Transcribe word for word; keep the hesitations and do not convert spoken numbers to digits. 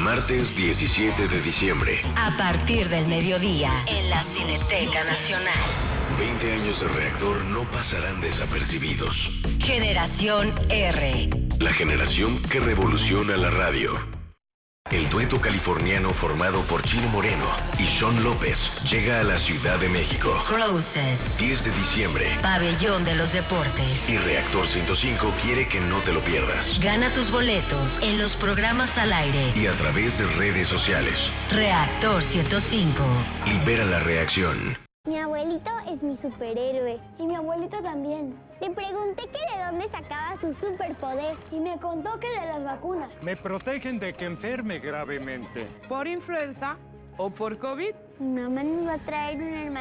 Martes diecisiete de diciembre. A partir del mediodía, en la Cineteca Nacional. veinte años de reactor no pasarán desapercibidos. Generación R. La generación que revoluciona la radio. El dueto californiano formado por Chino Moreno y Sean López llega a la Ciudad de México. Closest. diez de diciembre. Pabellón de los Deportes. Y Reactor ciento cinco quiere que no te lo pierdas. Gana tus boletos en los programas al aire y a través de redes sociales. Reactor ciento cinco. Libera la reacción. Mi abuelito es mi superhéroe. Y mi abuelito también. Le pregunté que de dónde sacaba su superpoder. Y me contó que de las vacunas. Me protegen de que enferme gravemente. ¿Por influenza o por COVID? Mi mamá nos va a traer un hermano.